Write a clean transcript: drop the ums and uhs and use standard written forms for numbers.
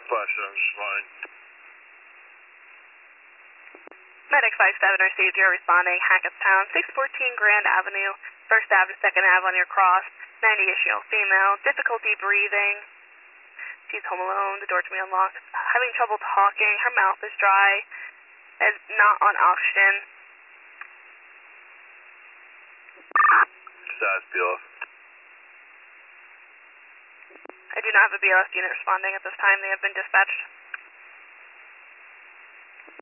question, just fine. Medic 57 received, you're responding, Hackettstown, 614 Grand Avenue, 1st Ave to 2nd Ave on your cross, 90-ish-year-old female, difficulty breathing. She's home alone, the door to be unlocked, having trouble talking, her mouth is dry, and not on oxygen. Status BLS. I do not have a BLS unit responding at this time. They have been dispatched.